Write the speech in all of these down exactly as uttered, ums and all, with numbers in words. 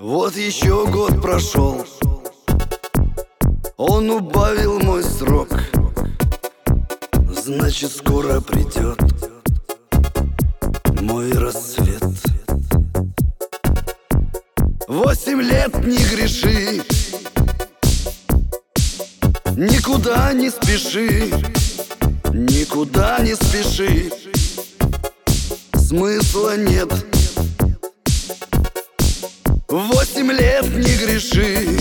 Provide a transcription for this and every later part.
Вот еще год прошел, он убавил мой срок. Значит, скоро придет мой рассвет. Восемь лет не греши, никуда не спеши, никуда не спеши, смысла нет. Восемь лет не греши,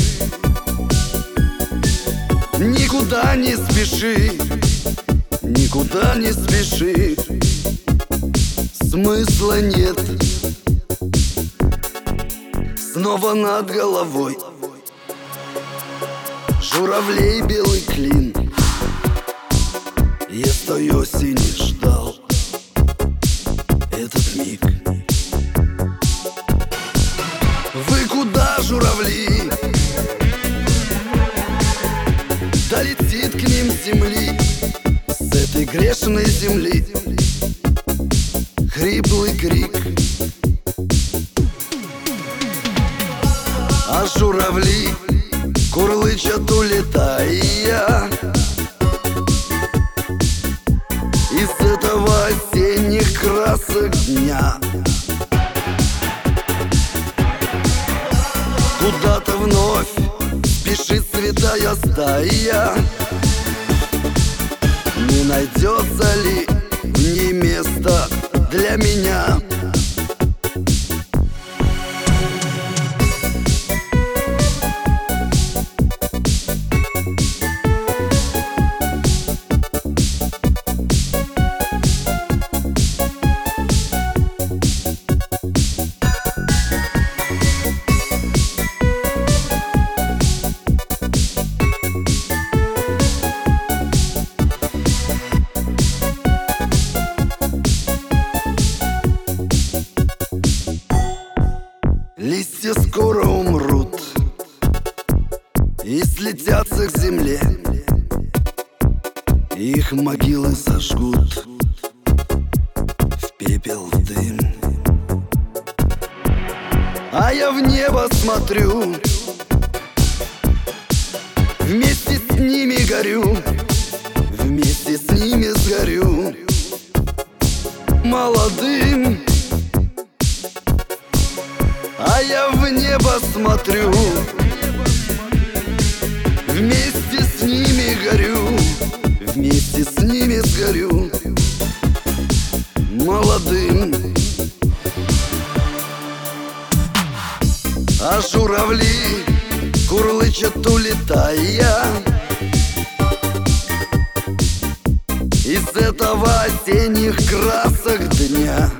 никуда не спеши, никуда не спеши, смысла нет. Снова над головой журавлей белый клин. Я с той осени ждал этот миг. Вы куда, журавли? Долетит к ним земли, с этой грешной земли хриплый крик. А журавли курлычат, улетая из этого осенних красок дня. Куда-то вновь спешит святая стая. Не найдется ли в ней место для меня? Листья скоро умрут и слетятся к земле, их могилы сожгут в пепел, в дым. А я в небо смотрю, вместе с ними горю, вместе с ними сгорю молодым. А я в небо смотрю, вместе с ними горю, вместе с ними сгорю молодым. А журавли курлычат, улетая из этого осенних красок дня.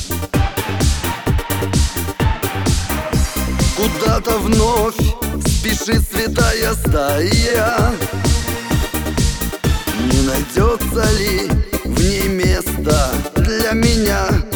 Куда-то вновь спешит святая стая. Не найдется ли в ней место для меня?